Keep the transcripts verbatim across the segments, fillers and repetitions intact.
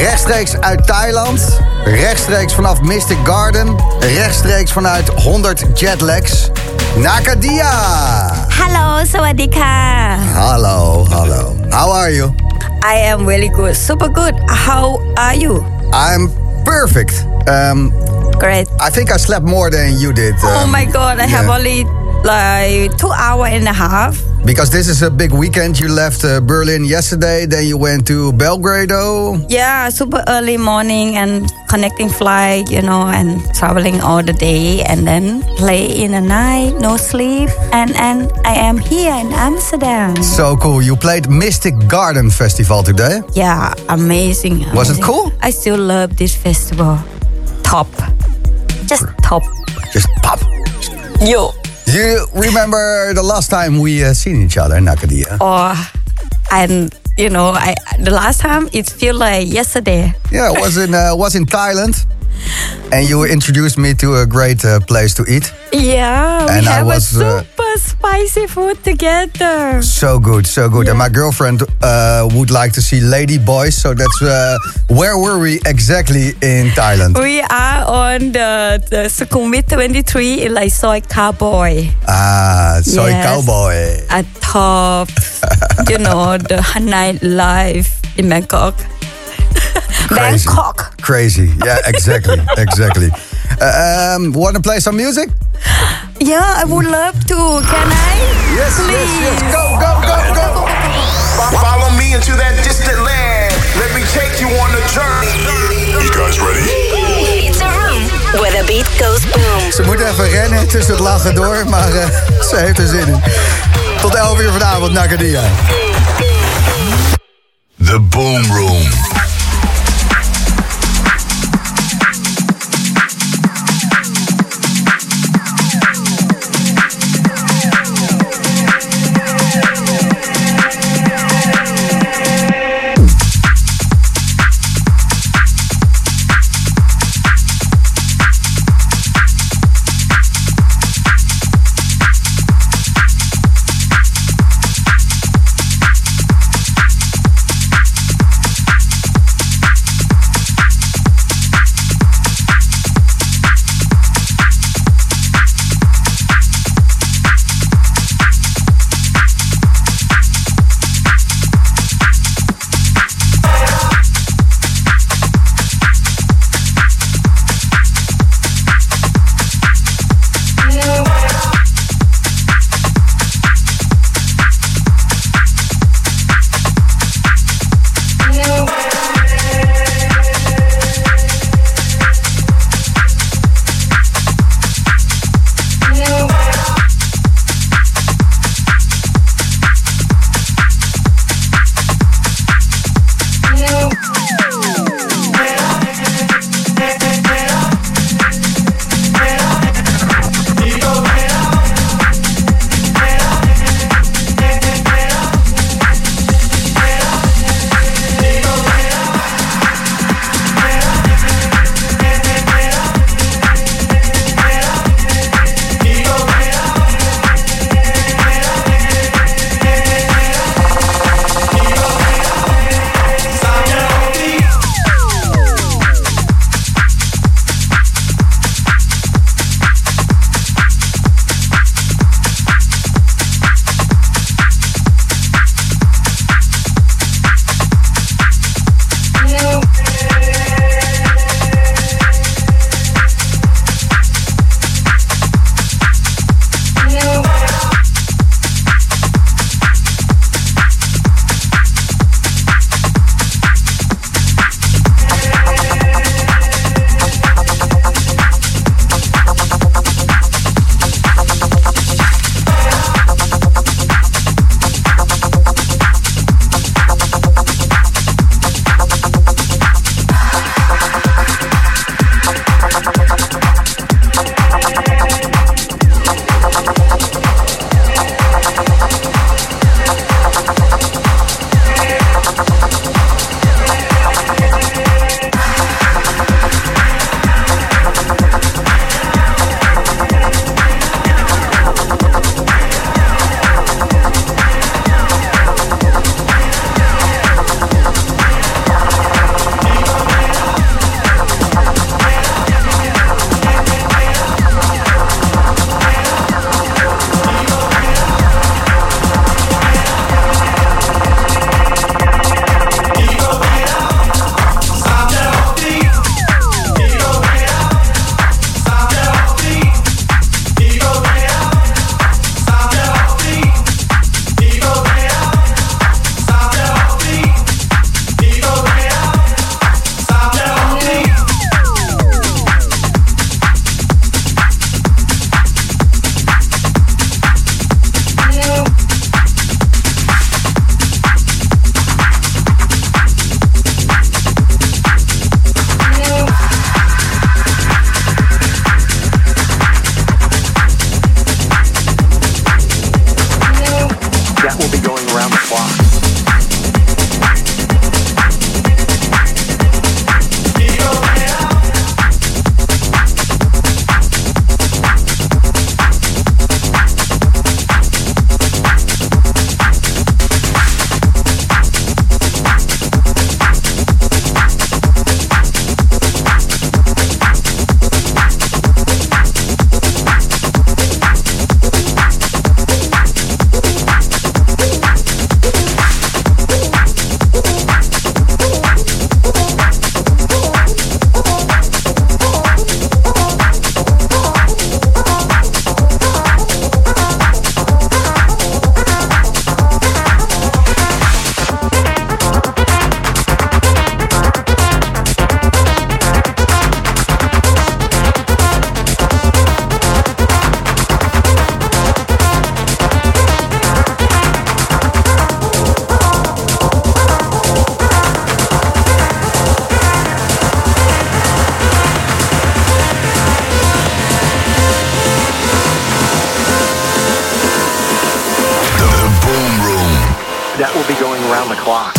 Rechtstreeks uit Thailand. Rechtstreeks vanaf Mystic Garden. Rechtstreeks vanuit honderd jetlags. Nakadia. Hallo, sawadika. Hallo, hallo. How are you? I am really good, super good. How are you? I'm perfect. Um, Great. I think I slept more than you did. Um, oh my God, I yeah. have only like two hour and a half. Because this is a big weekend. You left uh, Berlin yesterday, then you went to Belgrado. Yeah, super early morning and connecting flight, you know, and traveling all the day and then play in the night, no sleep. And, and I am here in Amsterdam. So cool. You played Mystic Garden Festival today. Yeah, amazing. amazing. Was it cool? I still love this festival. Top. Just top. Just pop. Yo. You remember the last time we uh, seen each other, Nakadia? Oh, and you know, I the last time it feel like yesterday. Yeah, it was in uh, was in Thailand, and you introduced me to a great uh, place to eat. Yeah, we and have I was, a super uh, spicy food together. So good, so good. Yeah. And my girlfriend uh, would like to see Lady Boys, so that's uh, where were we exactly in Thailand? We are on the, the Sukhumvit twenty-three in like Soy Cowboy. Ah, Soy Yes. Cowboy. At top, you know, the night life in Bangkok. Crazy. Bangkok. Crazy, yeah, exactly, exactly. Uh, um, want to play some music? Yeah, I would love to. Can I? Yes, Please. yes, yes. Go, go, go, go. Follow me into that distant land. Let me take you on a journey. You guys ready? It's a room where the beat goes boom. Ze moet even rennen tussen het lachen door, maar uh, ze heeft er zin in. Tot elf uur vanavond, Nakadia. The Boom Room. around the clock.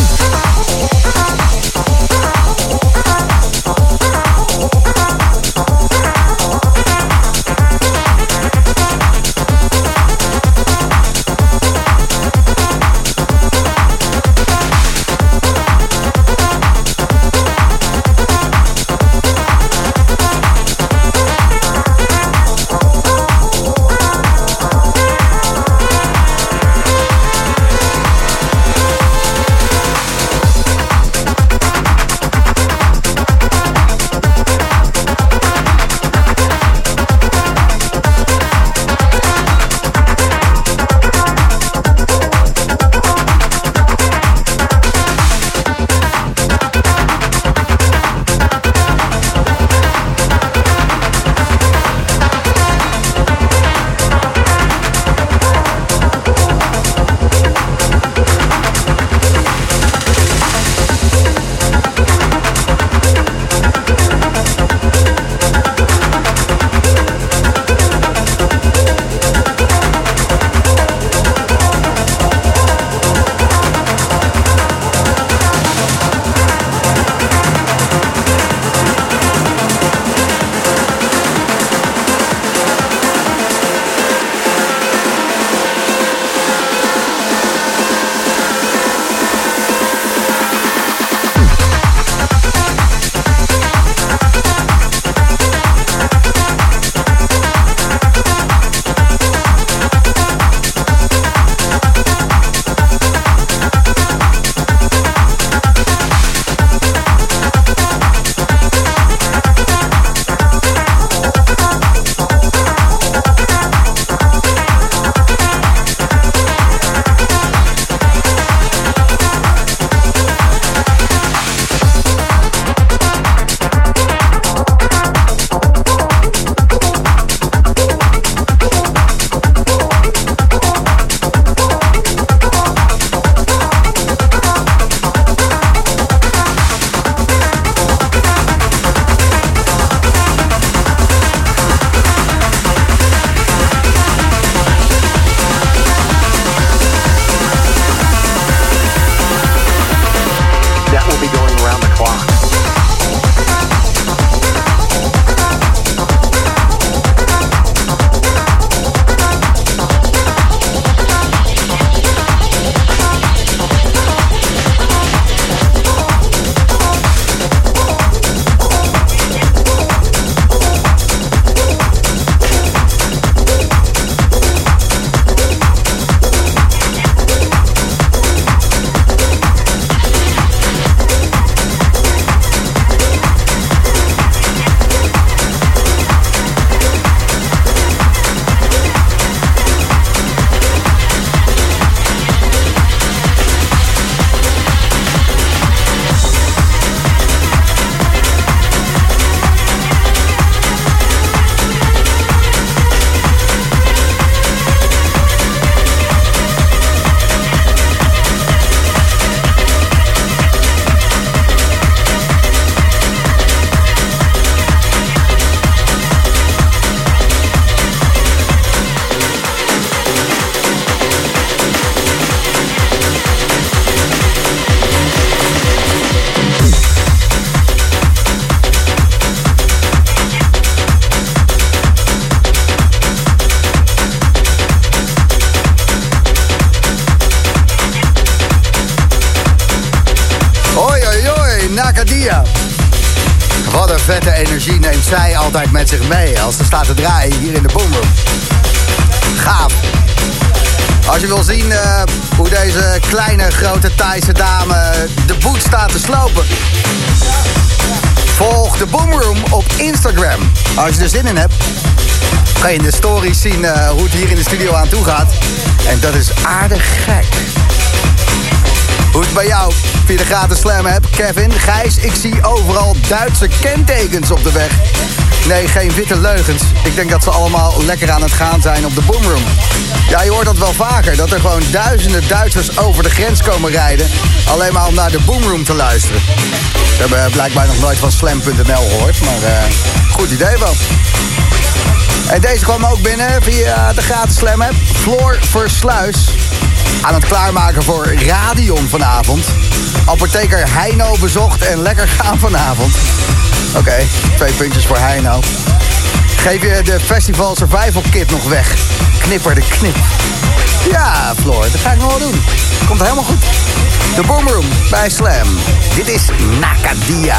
Nakadia. Wat een vette energie neemt zij altijd met zich mee als ze staat te draaien hier in de Boomroom. Gaaf. Als je wil zien uh, hoe deze kleine grote Thaise dame de boet staat te slopen, volg de Boomroom op Instagram. Als je er zin in hebt, kan je in de stories zien uh, hoe het hier in de studio aan toe gaat. En dat is aardig gek. Hoe het bij jou via de gratis slam hebt, Kevin, Gijs, ik zie overal Duitse kentekens op de weg. Nee, geen witte leugens. Ik denk dat ze allemaal lekker aan het gaan zijn op de Boomroom. Ja, je hoort dat wel vaker, dat er gewoon duizenden Duitsers over de grens komen rijden, alleen maar om naar de Boomroom te luisteren. We hebben blijkbaar nog nooit van slam punt n l gehoord, maar uh, goed idee wel. En deze kwam ook binnen via de gratis slam app. Floor Versluis. aan het klaarmaken voor Radion vanavond. Apotheker Heino bezocht en lekker gaan vanavond. Oké, okay, twee puntjes voor Heino. Geef je de Festival Survival Kit nog weg? Knipper de knip. Ja, Floor, dat ga ik nog wel doen. Komt helemaal goed. De Boomroom bij Slam. Dit is Nakadia.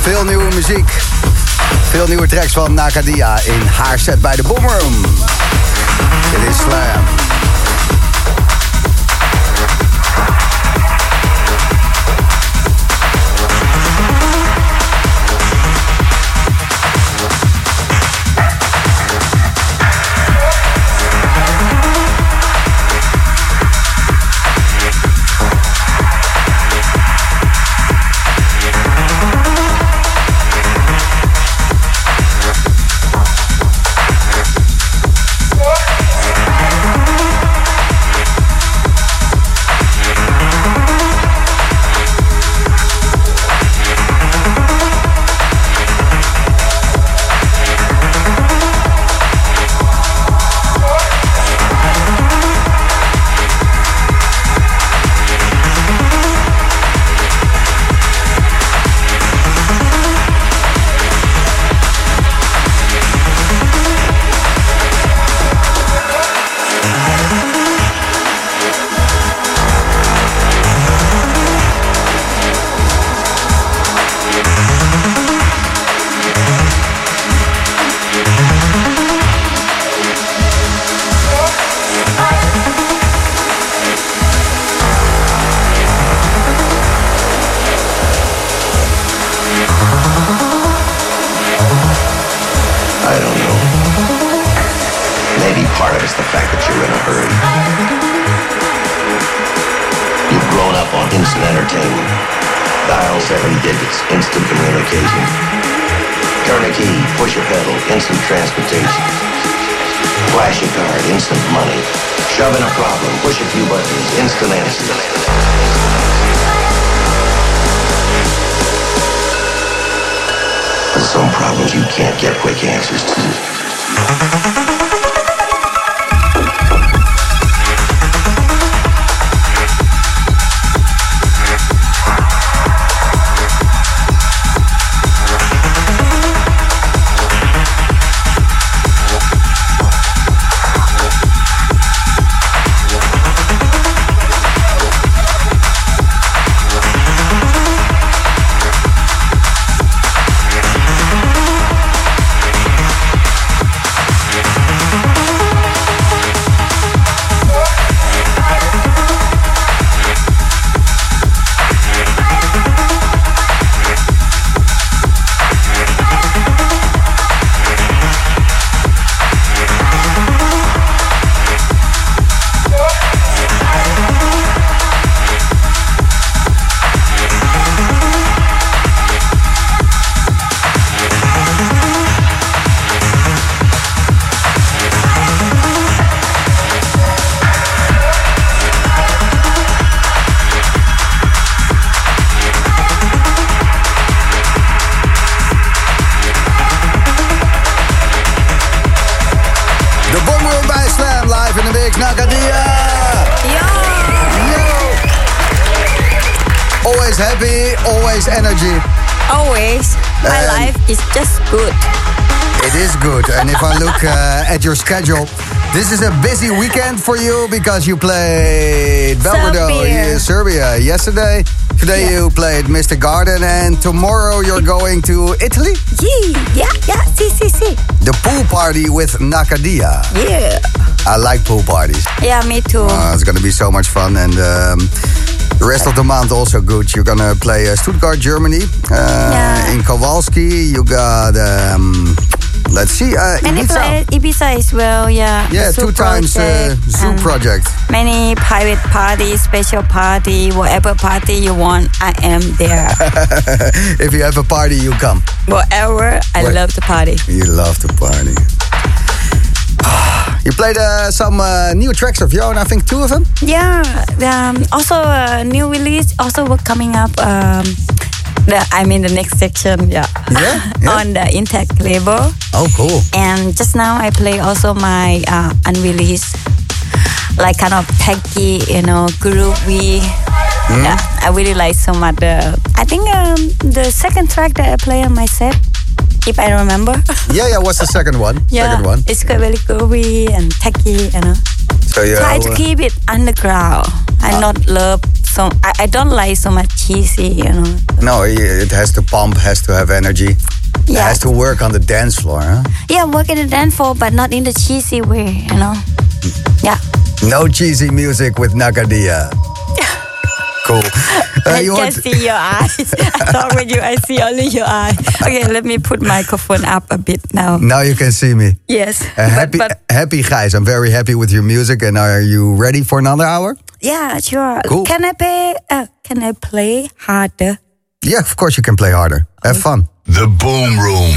Veel nieuwe muziek. Veel nieuwe tracks van Nakadia in haar set bij de Boomroom. Dit is Slam. Some problems you can't get quick answers to. Always energy. Always. My Um, life is just good. It is good. And if I look uh, at your schedule, this is a busy weekend for you because you played Belgrado, Serbia. uh, Serbia yesterday. Today Yeah. you played Mister Garden, and tomorrow you're going to Italy? Yeah, yeah, yeah. See, see, see. The pool party with Nakadia. Yeah. I like pool parties. Yeah, me too. Uh, it's going to be so much fun. And um, the rest of the month also good. You're going to play uh, Stuttgart, Germany. Uh, Yeah. In Kowalski, you got, um, let's see, uh, Many Ibiza. places, Ibiza as well, yeah. Yeah, Zoo two times uh, project Zoo and Project. Many private parties, special party, whatever party you want, I am there. If you have a party, you come. Whatever, I What? love the party. You love to party. You played uh, some uh, new tracks of your own, I think two of them? Yeah, um, also a new release, also we're coming up. Um, the, I mean the next section, yeah. Yeah, yeah. On the Intact label. Oh, cool. And just now I play also my uh, unreleased, like kind of techy, you know, groovy. Mm. Yeah, I really like so much. The, I think um, the second track that I play on my set, if I remember. Yeah, yeah, what's the second one? Yeah, Second one. it's quite very groovy and techy, you know. So you Try to uh, keep it underground. I not love so. I, I don't like so much cheesy, you know. No, it has to pump, has to have energy. Yeah. It has to work on the dance floor, huh? Yeah, work in the dance floor, but not in the cheesy way, you know. Yeah. No cheesy music with Nagadia. Cool. Uh, I you can want- see your eyes. I talk with you, I see only your eye. Okay, let me put microphone up a bit now. Now you can see me. Yes. Uh, but- happy, but, happy guys. I'm very happy with your music. And are you ready for another hour? yeah, sure. Cool. Can I play? Uh, can I play harder? Yeah, of course you can play harder. Have fun. The Boom Room.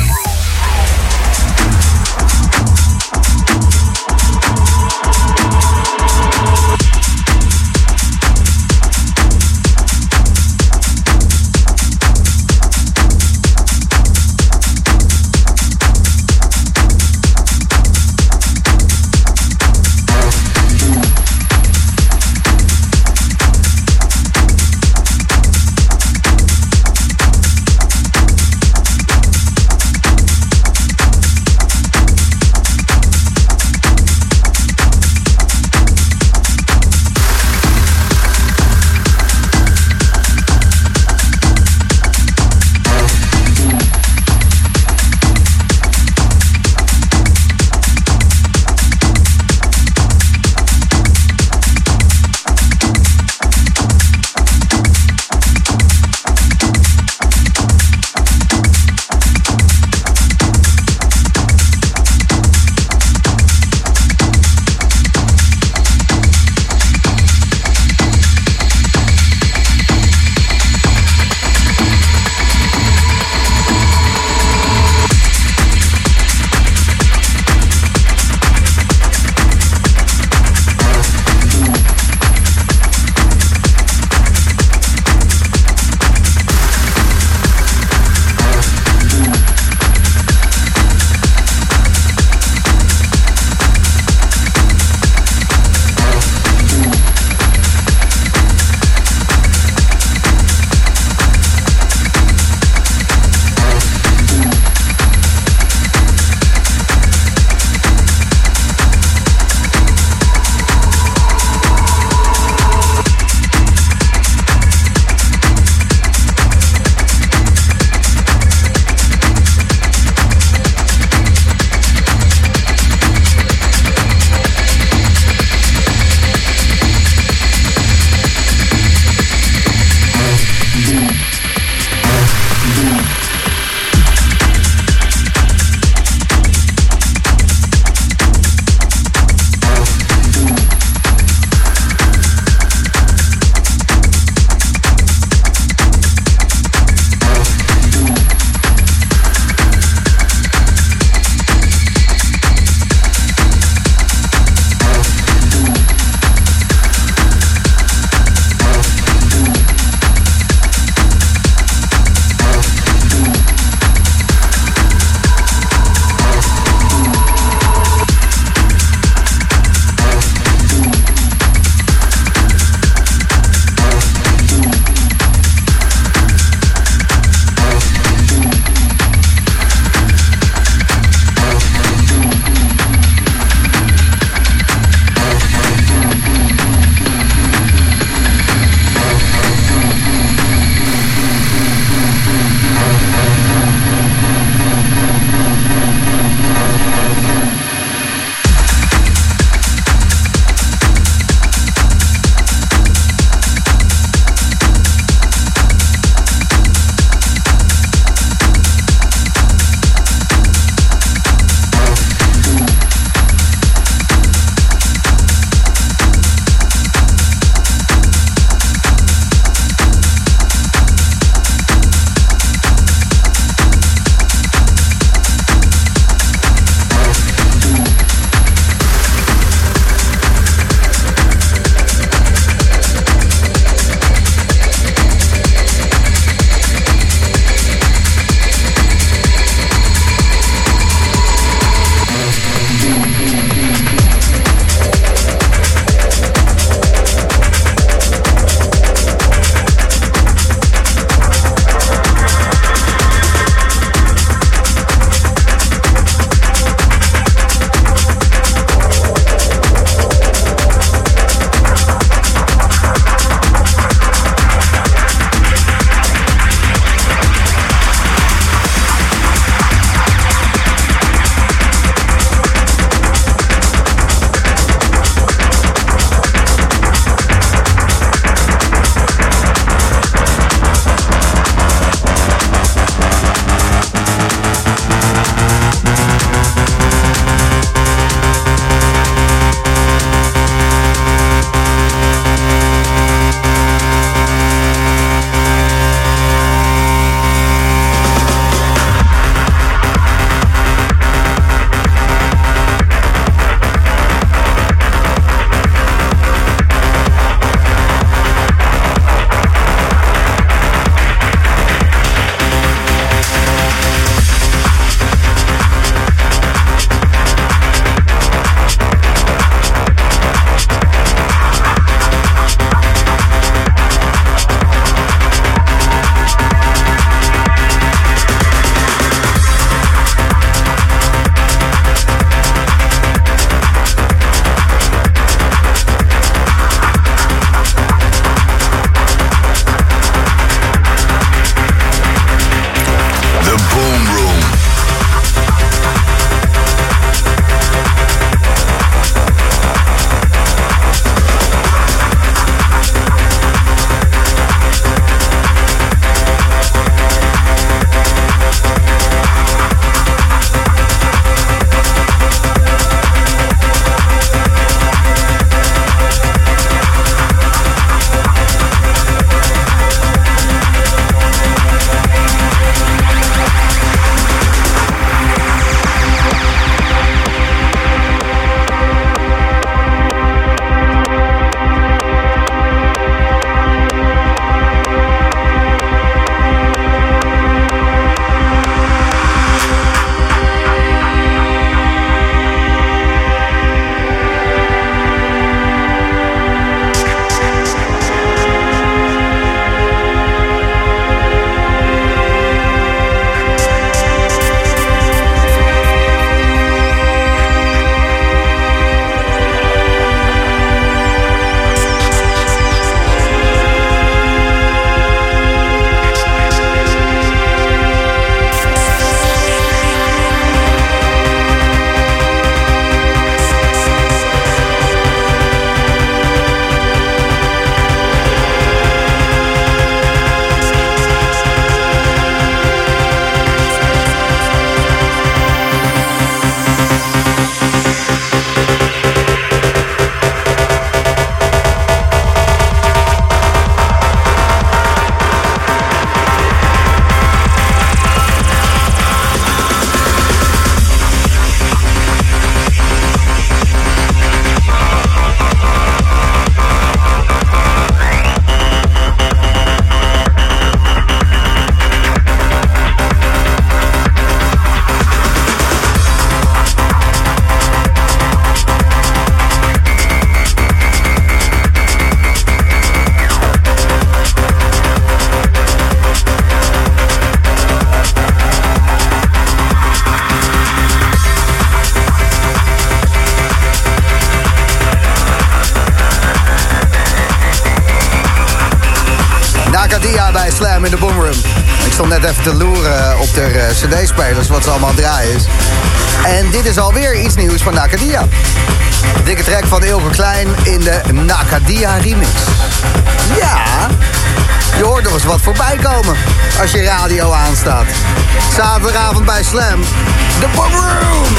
Nakadia bij Slam in de Boomroom. Ik stond net even te loeren op de uh, cd-spelers, wat ze allemaal aan het draaien is. En dit is alweer iets nieuws van Nakadia. Dikke track van Ilke Klein in de Nakadia remix. Ja, je hoort nog eens wat voorbij komen als je radio aanstaat. Zaterdagavond bij Slam, de Boomroom.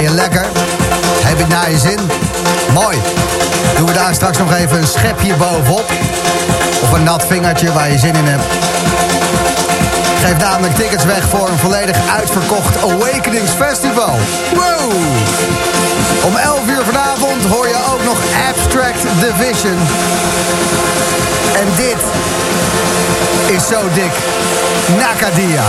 je lekker? Heb je het naar je zin? Mooi. Doen we daar straks nog even een schepje bovenop. Of een nat vingertje waar je zin in hebt. Geef namelijk tickets weg voor een volledig uitverkocht Awakenings Festival. Wow! Om elf uur vanavond hoor je ook nog Abstract Division. En dit is zo dik. Nakadia.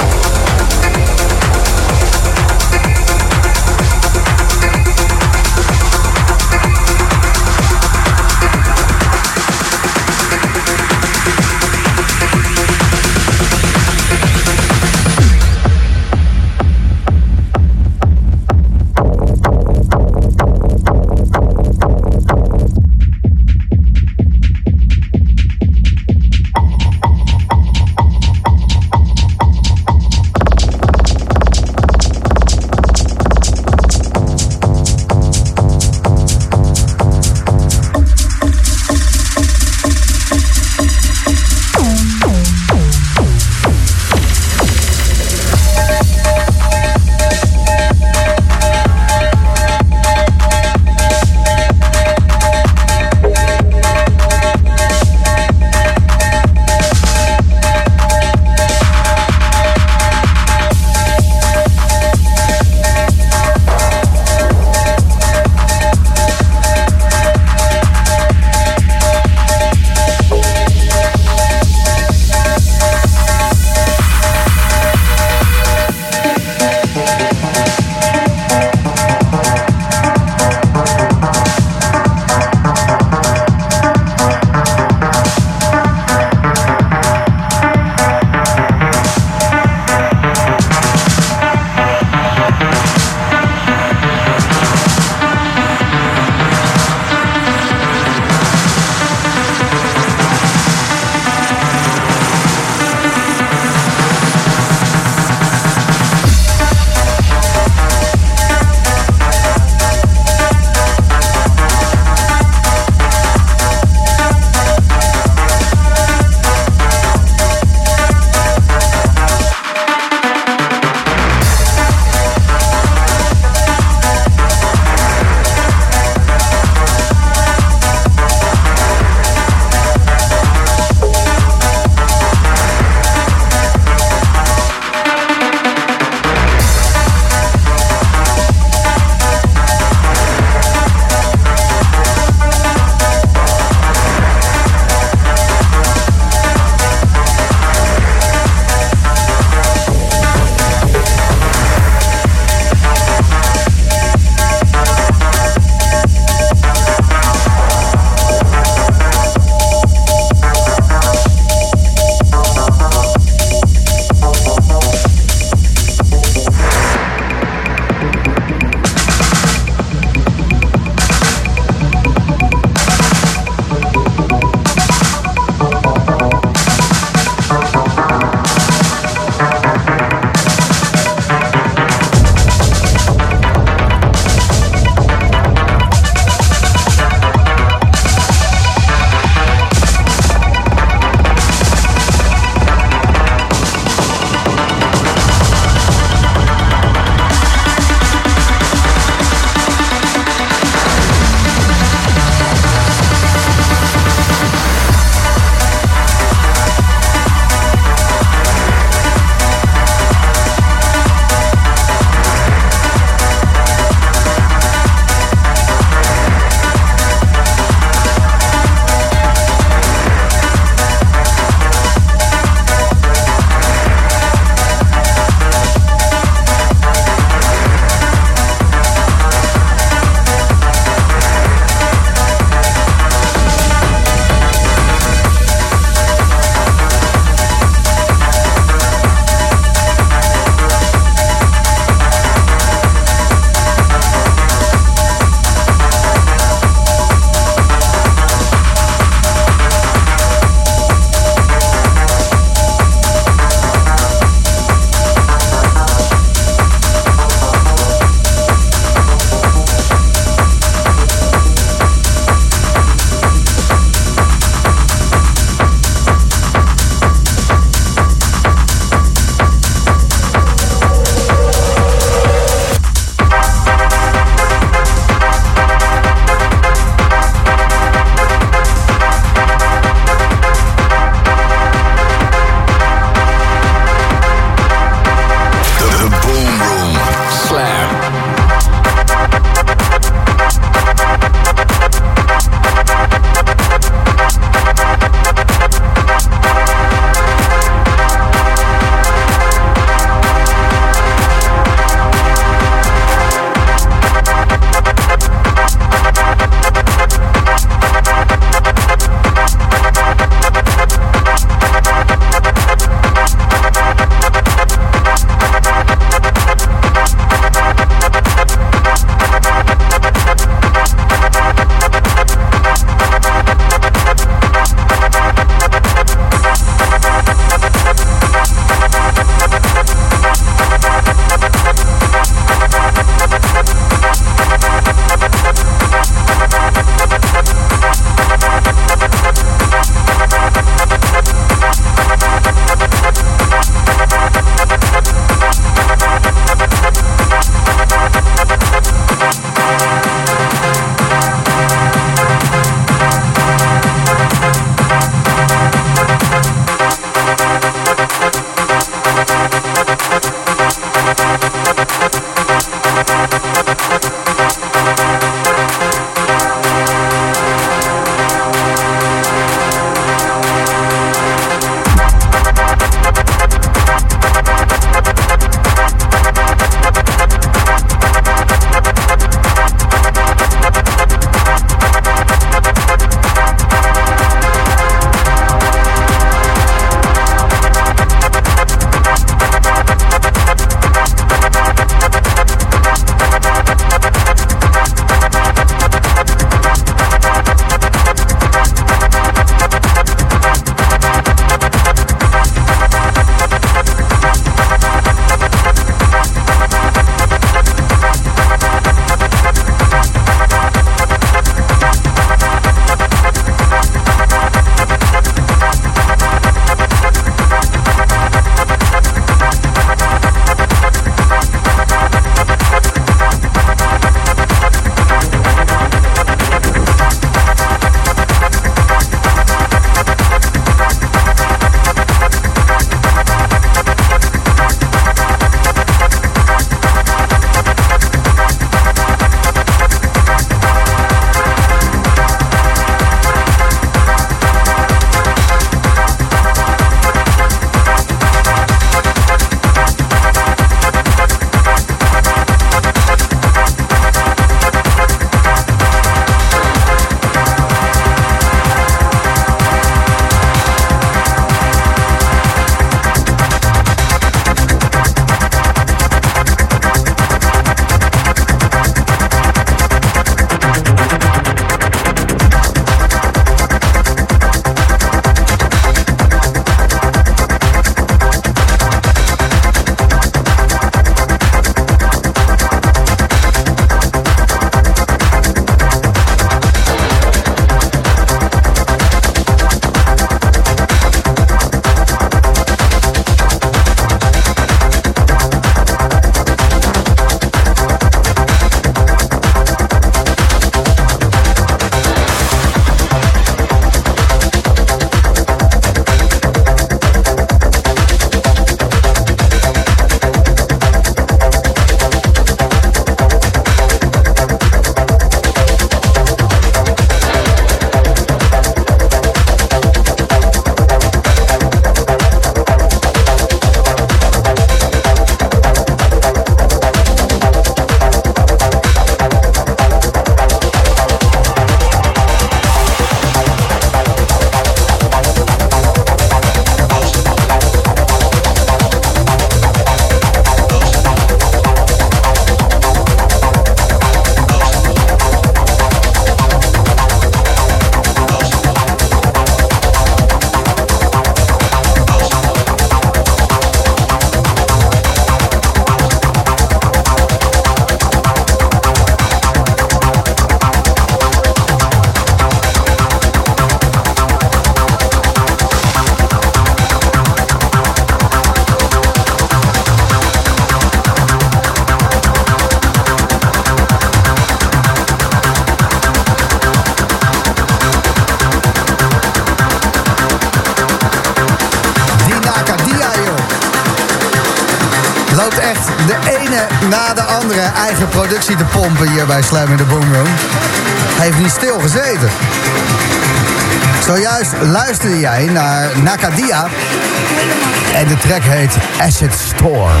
loopt echt de ene na de andere eigen productie te pompen hier bij Slam in the Boom Room. Hij heeft niet stil gezeten. Zojuist luisterde jij naar Nakadia. En de track heet Acid Storm.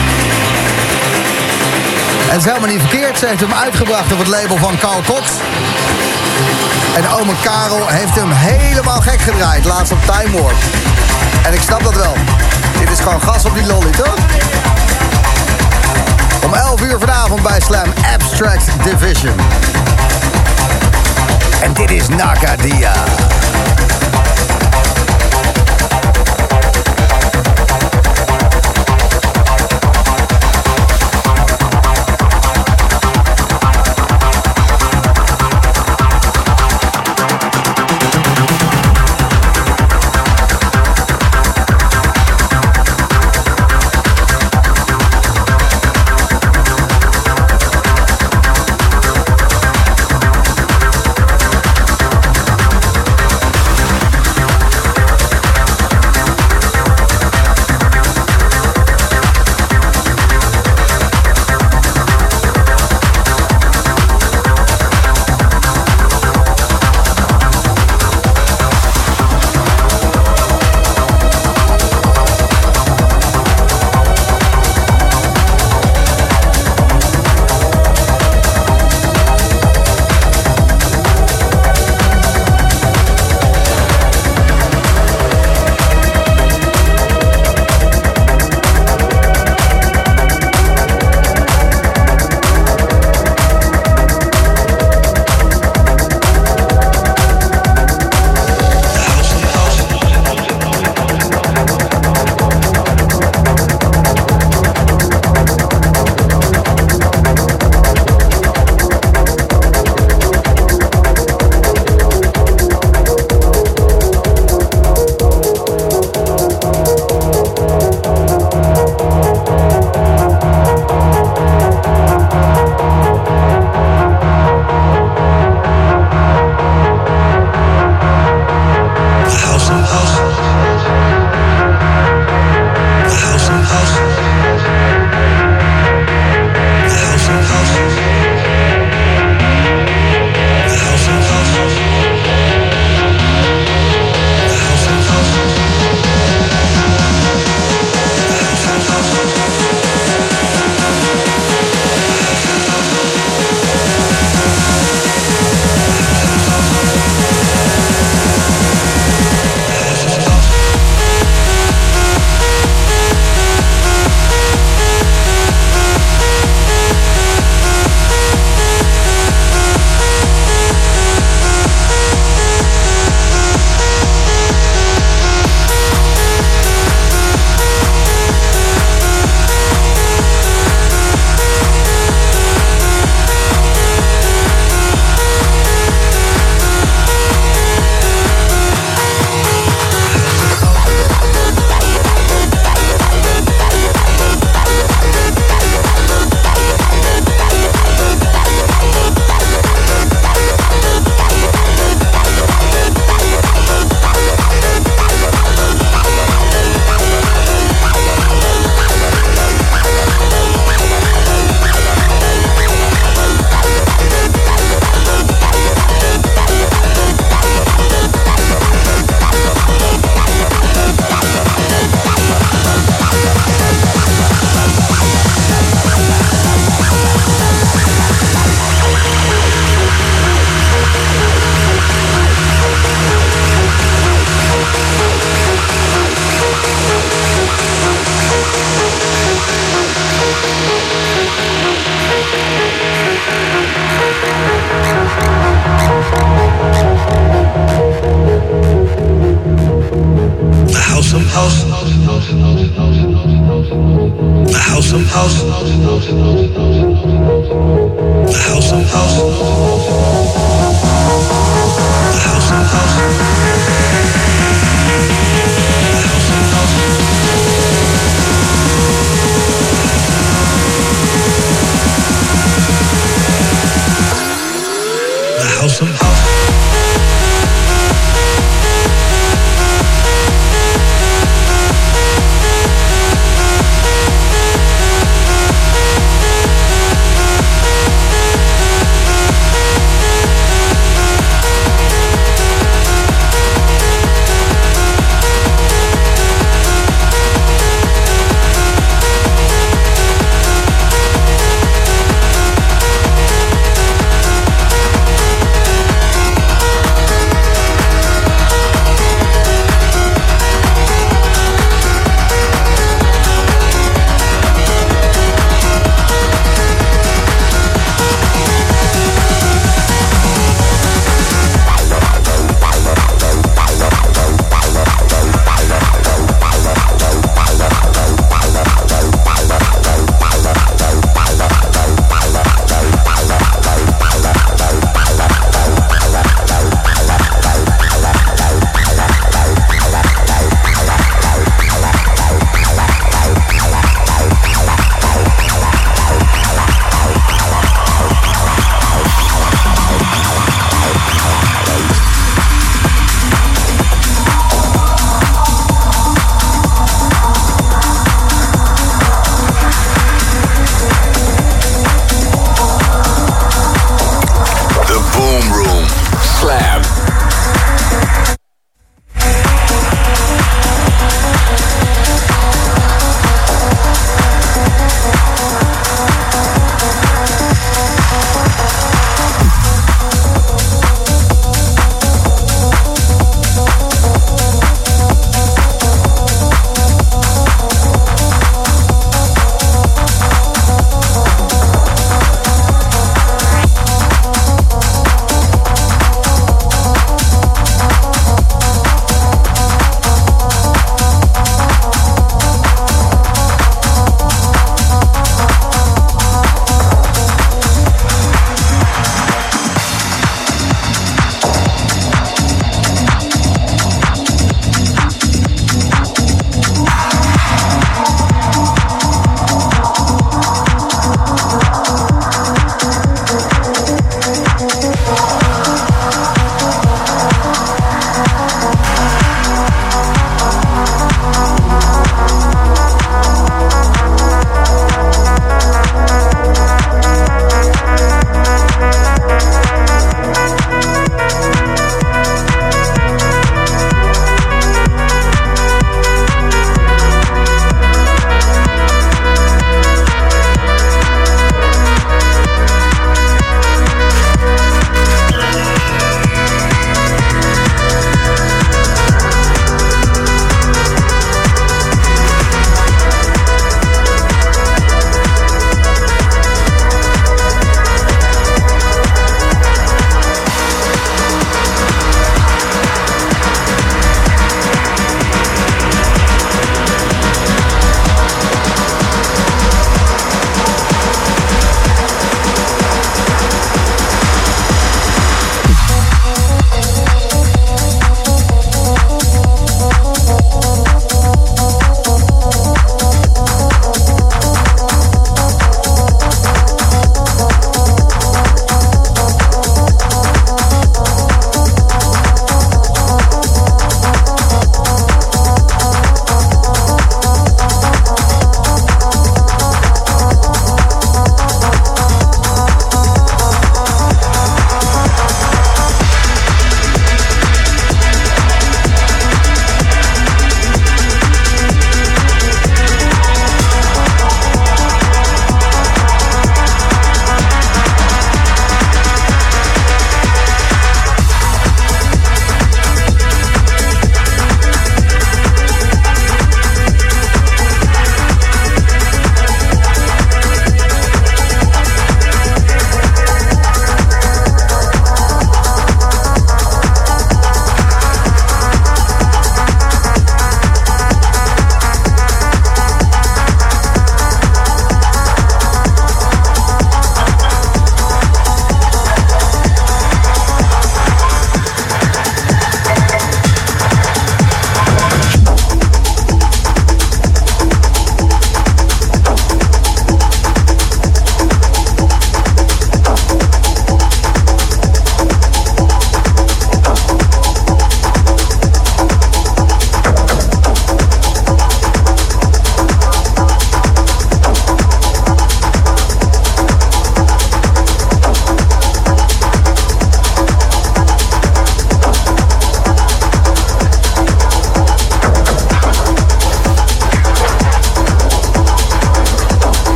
En het is helemaal niet verkeerd. Ze heeft hem uitgebracht op het label van Carl Cox. En ome Karel heeft hem helemaal gek gedraaid. Laatst op Time Warp. En ik snap dat wel. Dit is gewoon gas op die lolly, toch? Om elf uur vanavond bij Slam Abstract Division. En dit is Nakadia.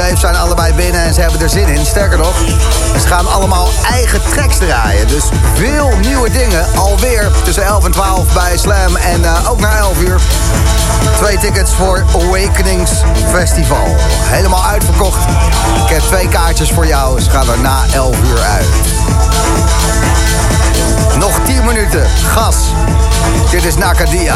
Dave zijn allebei binnen en ze hebben er zin in. Sterker nog, ze gaan allemaal eigen tracks draaien. Dus veel nieuwe dingen. Alweer tussen elf en twaalf bij Slam. En uh, ook na elf uur. Twee tickets voor Awakenings Festival. Helemaal uitverkocht. Ik heb twee kaartjes voor jou. Ze gaan er na elf uur uit. Nog tien minuten. Gas. Dit is Nakadia.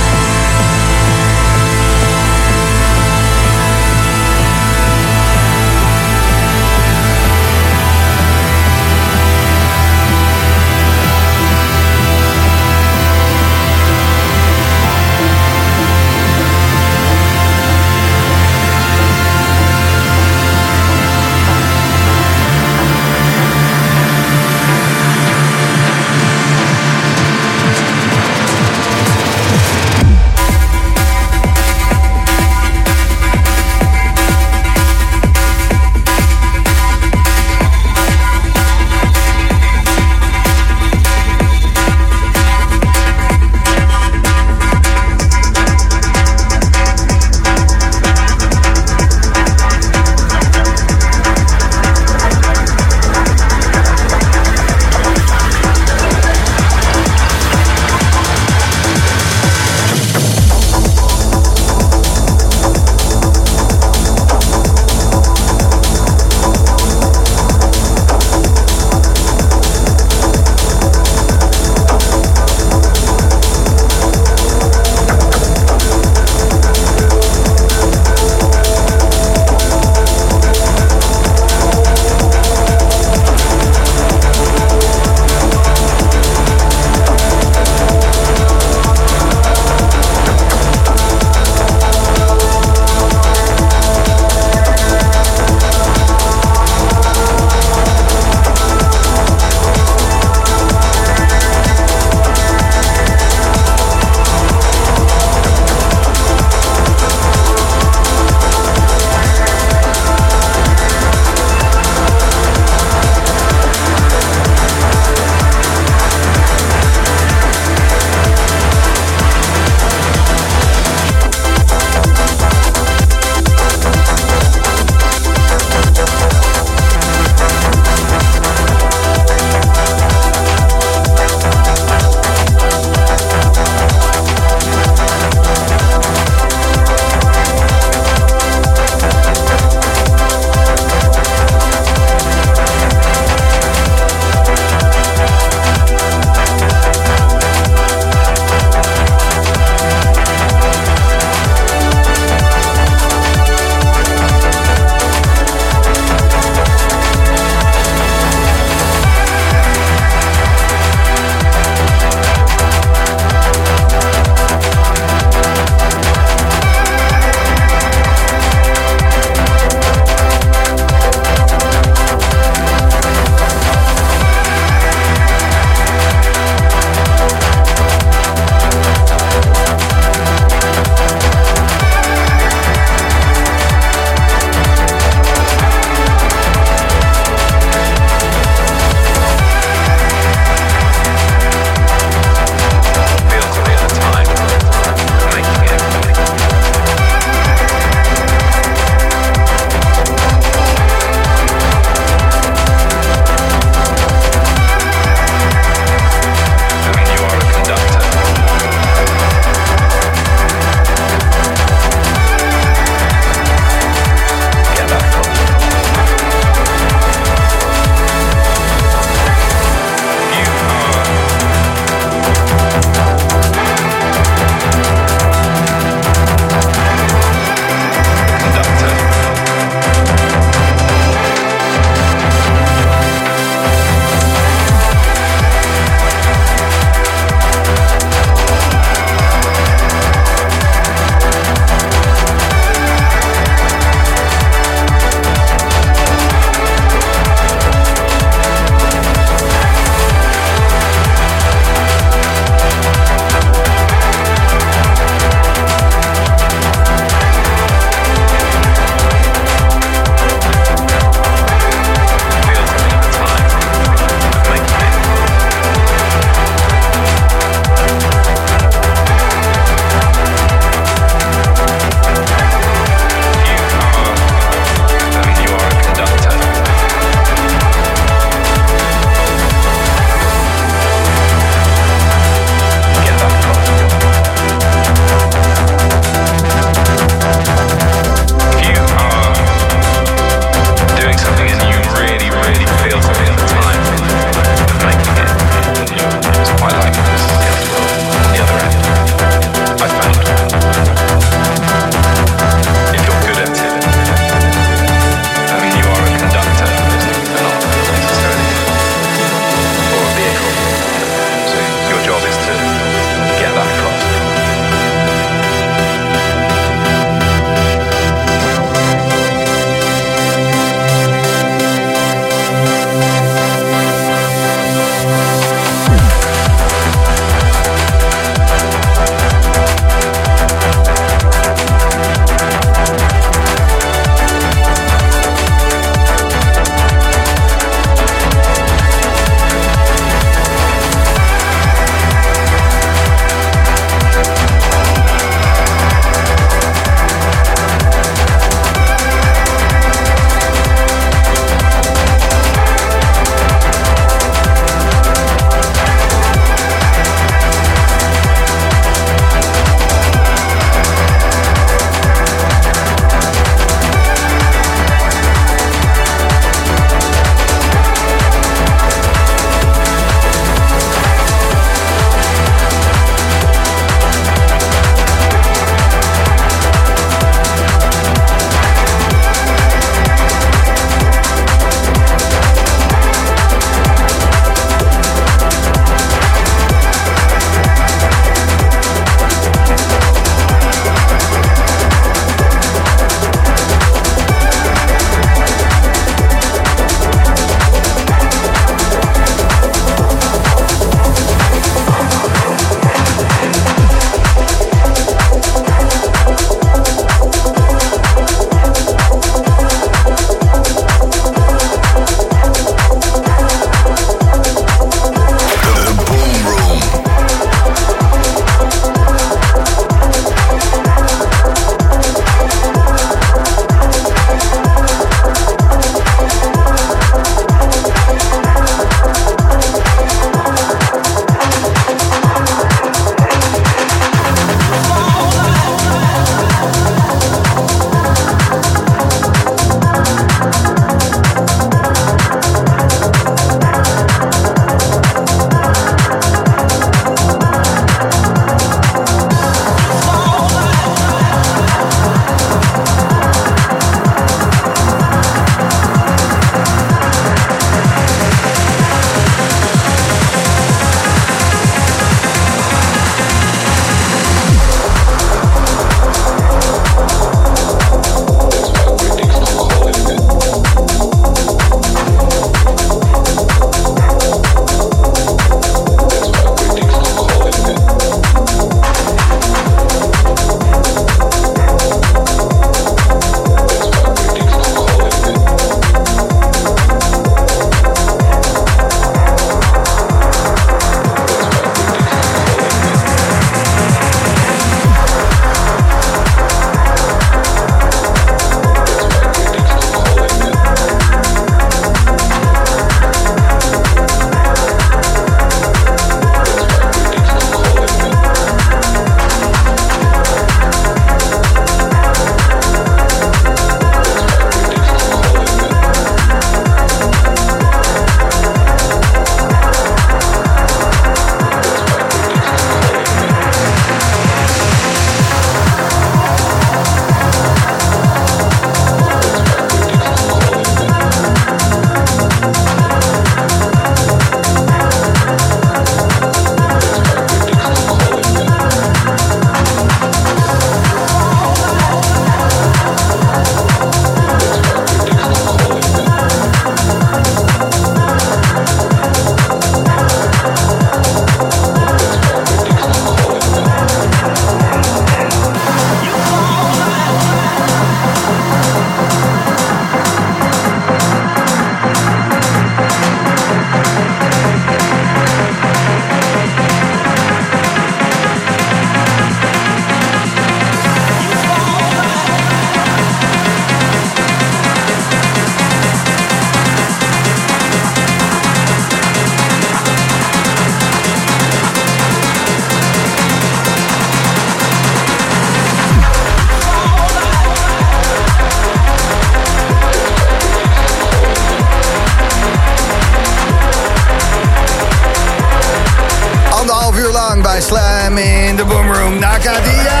bij Slam in de Boomroom. Nakadia!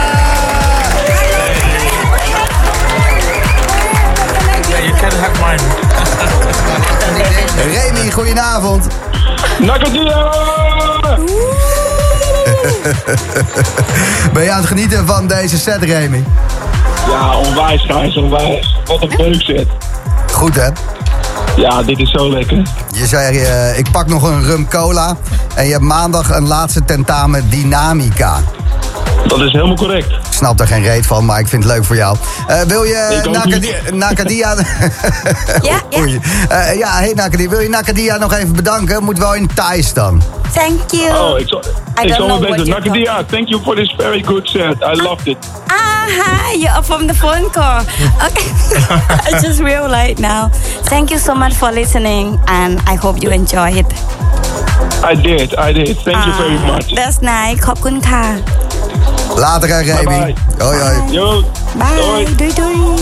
Yeah, you can have mine. Remy, goedenavond. Nakadia! Ben je aan het genieten van deze set, Remy? Ja, onwijs, guys, onwijs. Wat een leuk set. Goed, hè? Ja, dit is zo lekker. Je zei, uh, ik pak nog een rum cola. En je hebt maandag een laatste tentamen Dynamica. Dat is helemaal correct. Ik snap er geen reet van, maar ik vind het leuk voor jou. Uh, wil je Nakadia... Nakadia... Ja, ja. Oei. Uh, ja, hey Nakadia, wil je Nakadia nog even bedanken? Moet wel in Thais dan. Thank you. Oh, ik zal, ik zal mijn best doen. Nakadia, thank you for this very good set. I loved it. Ah, hi, you're from the phone call. Okay. I just realized now. Thank you so much for listening, and I hope you enjoy it. I did, I did. Thank you very much. That's nice. ขอบคุณค่ะ Later, hè, Remy. Bye, bye. Hoi, hoi. Yo. Bye. Doei. Doei, doei.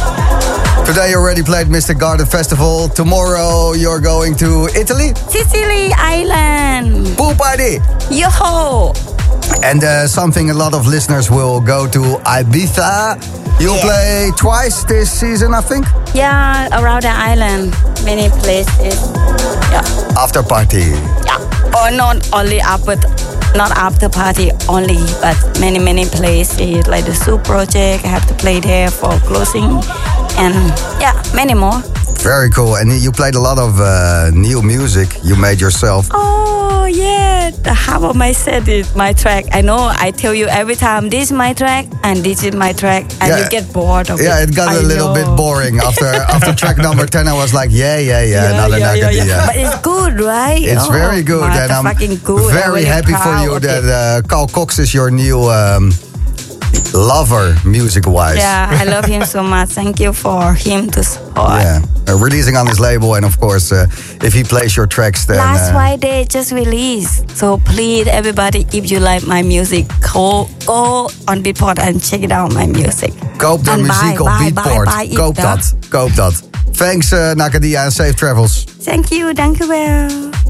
Today you already played Mister Garden Festival. Tomorrow you're going to Italy. Sicily Island. Pool party. Yo. And uh, something a lot of listeners will go to Ibiza. You'll Yeah. play twice this season, I think. Yeah, around the island. Many places. Yeah. After party. Yeah. Or not only after, not after party only, but many, many places. Like the Soup Project, I have to play there for closing. And yeah, many more. Very cool. And you played a lot of uh, new music you made yourself. Oh, yeah. The half of my set is my track. I know I tell you every time, this is my track and this is my track. And Yeah. you get bored of Yeah, it. it got a I little know. bit boring. After after track number ten, I was like, yeah, yeah, yeah, another yeah, yeah, Nakadia. yeah. But it's good, right? It's Oh, very good, and I'm fucking good. I'm very really happy for proud you of that it. uh, Carl Cox is your new um, lover, music-wise. Yeah, I love him so much. Thank you for him to support. Yeah, uh, releasing on his label, and of course, uh, if he plays your tracks, then Last uh, Friday just released. So please, everybody, if you like my music, go, go on Beatport and check it out, my music. koop de En muziek buy, op buy, Beatport. buy, buy it, koop ja. dat, koop dat. Thanks, uh, Nakadia, and safe travels. Thank you, dank u wel.